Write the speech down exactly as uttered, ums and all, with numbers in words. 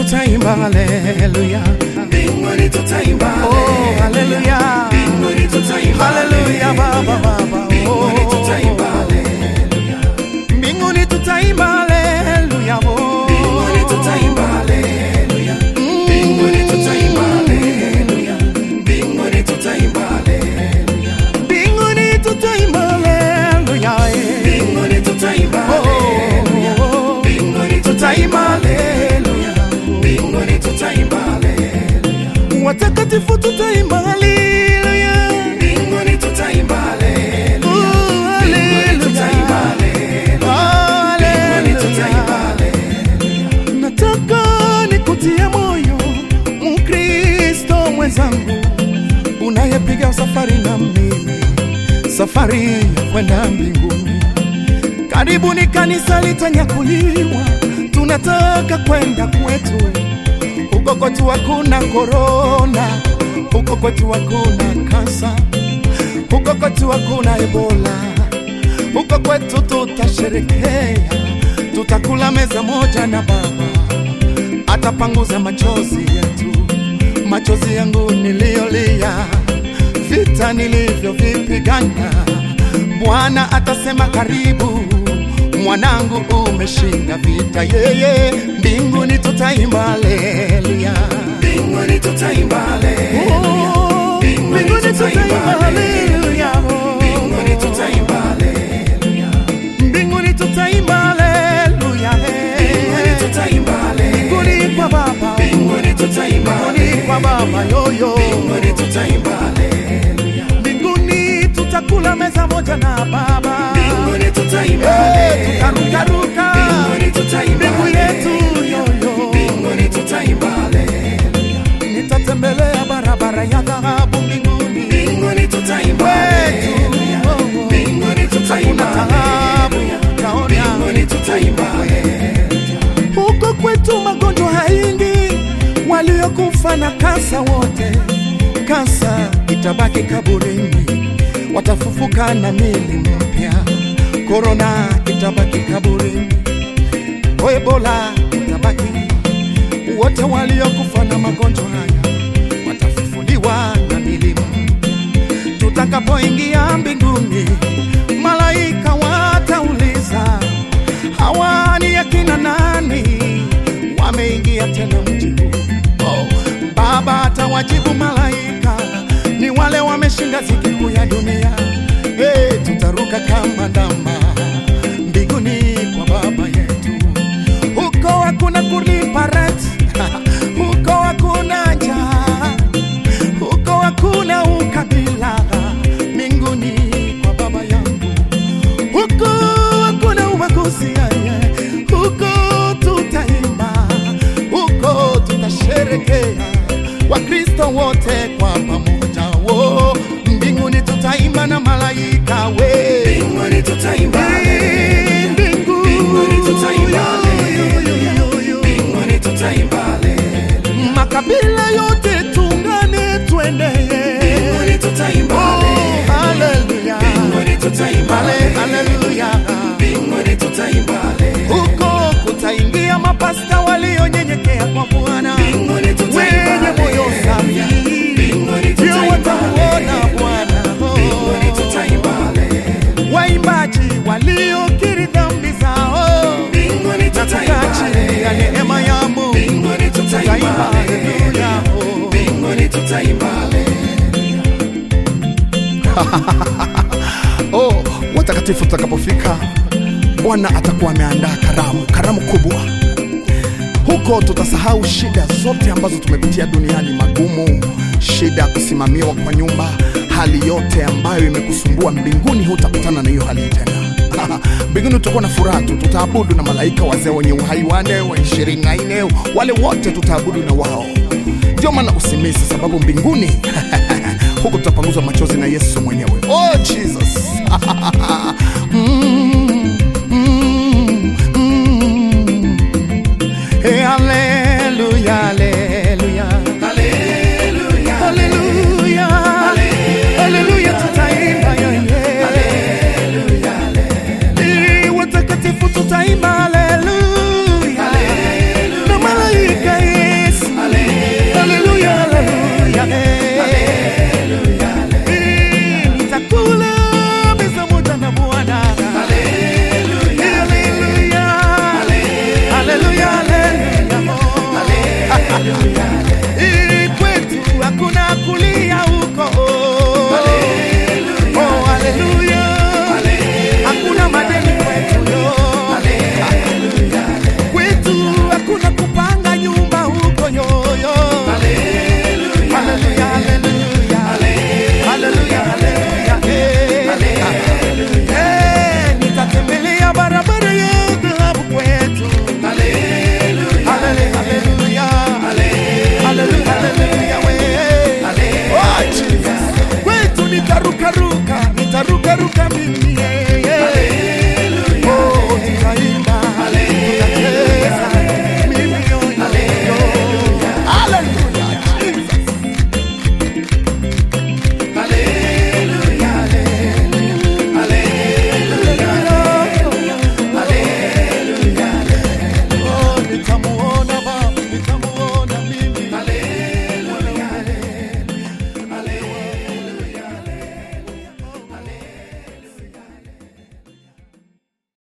tutaimba haleluya, mbinguni tutaimba oh haleluya, mbinguni tutaimba haleluya baba baba, mbinguni tutaimba haleluya, mbinguni tutaimba haleluya, mbinguni tutaimba haleluya, mbinguni tutaimba haleluya, mbinguni tutaimba haleluya, mbinguni tutaimba haleluya, mbinguni tutaimba haleluya, mbinguni tutaimba haleluya, mbinguni tutaimba haleluya, watakatifu tutaimba haleluya, mbinguni tutaimba haleluya, mbinguni tutaimba haleluya, mbinguni tutaimba haleluya. Nataka nikutie moyo Mkristo mwenzangu unayepiga safari na mimi, safari ya kwenda mbinguni. Karibu ni kanisa litanyakuliwa, tunataka kwenda kwetu. Huko kwetu hakuna korona, huko kwetu hakuna kansa, huko kwetu hakuna Ebola. Huko kwetu tutasherekea, tutakula meza moja na Baba, atapanguza machozi yetu, machozi yangu niliolia, vita nilivyovipigana. Bwana atasema karibu mwanangu, umeshinda vita. Yeye mbinguni tutaimba haleluya, mbinguni tutaimba haleluya, mbinguni tutaimba haleluya, mbinguni tutaimba haleluya, mbinguni tutaimba haleluya, mbinguni tutaimba haleluya, mbinguni kwa Baba, mbinguni tutaimba mbinguni kwa Baba yoyo, mbinguni tutaimba haleluya, mbinguni tutakula meza moja na Baba, mbinguni tutaimba haleluya, tutaruka mbinguni tutaimba mbingu yetu yoyo, mbinguni tutaimba haleluya, nitatembelea barabara ya dhahabu mbinguni, mbinguni tutaimba haleluya, mbinguni tutaimba haleluya, mbinguni tutaimba haleluya. Huko kwetu magonjwa haingi, waliokufa na kansa wote, kansa itabaki kaburini, watafufuka na miili mpya. Korona itabaki kaburini, Ebola itabaki. Wote waliokufa na magonjwa haya watafufuliwa na miili mpya. Tutakapoingia mbinguni, malaika watauliza, hawa ni akina nani wameingia tena mji huu? Oh, Baba atawajibu malaika, ni wale wameshinda ziki kuu ya dunia. Hey, tutaruka kama ndama mbinguni kwa Baba yetu. Huko hakuna kulipa rent, huko hakuna njaa, huko hakuna ukabila, mbinguni kwa Baba yangu. Huko hakuna ubaguzi, huko tutaimba, huko tutasherekea, Wakristo wote kwa pamoja. Wo, mbinguni tutaimba na malaika we, mbinguni tutaimba haleluya, mbinguni tutaimba haleluya, mbinguni tutaimba haleluya, makabila yote tungane twende, mbinguni tutaimba haleluya, mbinguni tutaimba haleluya, mbinguni tutaimba haleluya. Huko kutaingia mapasta walionyenyekea kwa Bwana, mbinguni tutaimba wenye moyo safi, mbinguni ndio tutaimba watamuona Bwana. mbinguni tutaimba haleluya, Waimbaji waliokiri dhambi zao, mbinguni tutaimba chini ya neema ya Mungu, mbinguni tutaimba haleluya, mbinguni tutaimba haleluya. Oh, watakatifu tutakapofika, Bwana atakuwa ameandaa karamu, karamu kubwa. Huko tutasahau shida zote ambazo tumepitia duniani, magumu, shida kusimamiwa kwa nyumba, hali yote ambayo imekusumbua. Mbinguni hutakutana na hiyo hali tena. Mbinguni tutakuwa na furaha tu, tutaabudu na malaika wazee wenye uhai wane wa ishirini na nne, wale wote tutaabudu na wao. Ndio maana usimisi, sababu mbinguni huko tutapanguzwa machozi na Yesu mwenyewe. Oh Jesus. mm, mm, mm. Hey, hallelujah, hallelujah, Hallelujah, hallelujah, hallelujah, tutaimba yoye, hallelujah, hallelujah, watakatifu tutaimba hallelujah, na malaika nitaruka ruka mimi